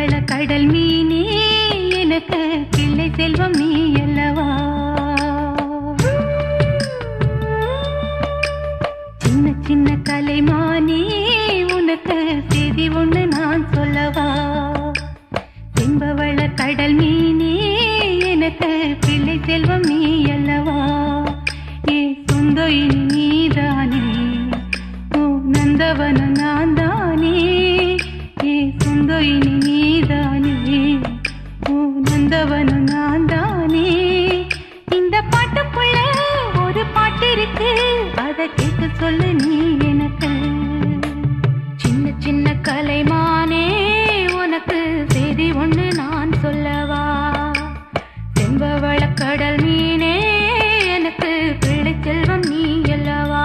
செம்பவள கடல் மீனே எனக்கு பிள்ளை செல்வம் நீ அல்லவா. சின்ன சின்ன கலைமானே உனக்கு செய்தி ஒண்ணு நான் சொல்லவா. செம்பவள கடல் மீனே எனக்கு பிள்ளை செல்வம் நீ அல்லவா. ஏ சொந்த இனி நீதானே, ஓ நந்தவன நான் தானே. ஏ சொந்த இனி நீதானே, ஓ நந்தவன நான் தானே. இந்த பாட்டுக்குள்ள ஒரு பாட்டு இருக்கு, அதை கேட்க சொல்லு நீ எனக்கு. சின்ன சின்ன கலைமானே உனக்கு செய்தி ஒண்ணு நான் சொல்லவா. செம்பவள கடல் மீனே எனக்கு பிள்ளை செல்வம் நீ அல்லவா.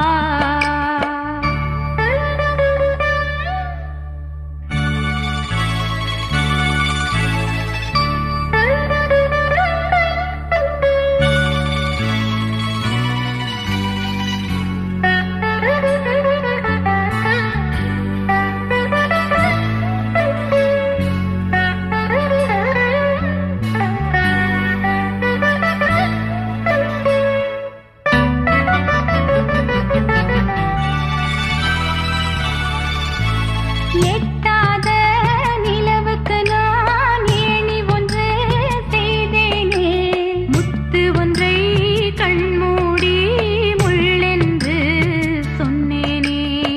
எட்டாத நிலவுக்கு நான் ஏணி ஒன்று செய்தேனே, முத்து ஒன்றை கண்மூடி முள்ளென்று சொன்னேனே.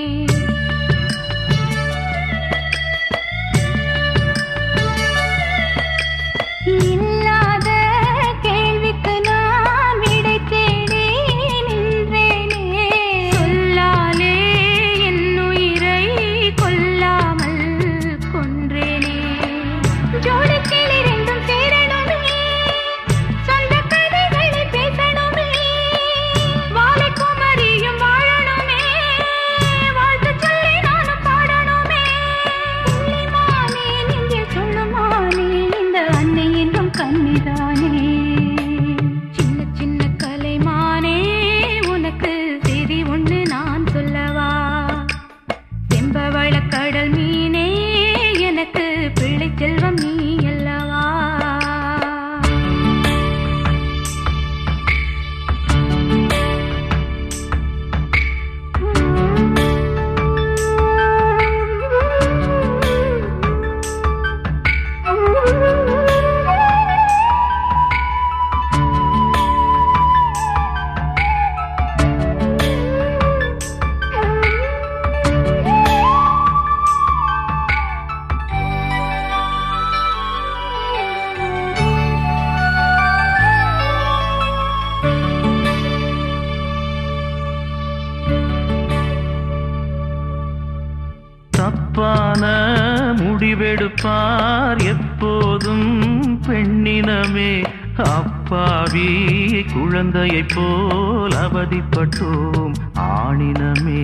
இல்லாத கேள்விக்கு நான் விடை தேடி நின்றேனே. சொல்லாலே என் உயிரை கொல்லாமல் கொன்றேனே. ஜோடி கிளி ரெண்டும் சேரணுமே, சொந்த கதைகளை பேசணுமே. வாழை குமரியும் வாழணுமே, வாழ்த்து சொல்லி நானும் பாடணுமே. புள்ளிமானே நெஞ்சில் சொல்லுமானே, இந்த அன்னை என்றும் கன்னிதானே. சின்ன சின்ன கலைமானே உனக்கு செய்தி ஒண்ணு நான் சொல்லவா. செம்பவள கடல் மீனே எனக்கு பிள்ளை செல்வம் நீ அல்லவா. தப்பான முடிவெடுப்பார் எப்போதும் பெண்ணினமே. அப்பாவி குழந்தையைப் போல் அவதிப்பட்டோம் ஆணினமே.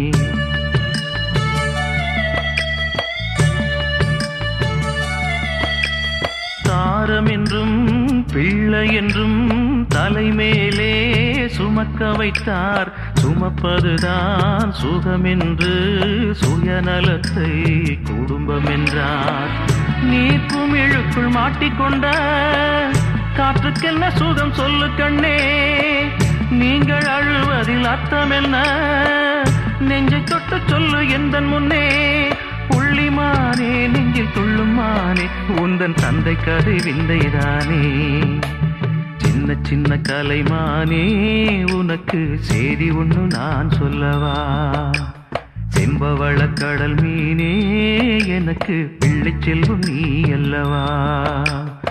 தாரம் என்றும் பிள்ளை என்றும் தலைமேலே சுமக்க வைத்தார். சுமப்பதுதான் சுகமென்று சுயநலத்தை குடும்பம் என்றார். நீக்கும் இழுக்குள் மாட்டிக்கொண்ட காற்றுக்கென்ன சுகம் சொல்லு கண்ணே. நீங்கள் அழுவதில் அர்த்தம் என்ன, நெஞ்சை தொட்டு சொல்லு எந்தன் முன்னே. புள்ளிமானே நெஞ்சில் துள்ளுமானே, உந்தன் தந்தை கதை விந்தைதானே. சின்ன சின்ன கலைமானே உனக்கு செய்தி ஒண்ணு நான் சொல்லவா. செம்பவள கடல் மீனே எனக்கு பிள்ளை செல்வம் நீ அல்லவா.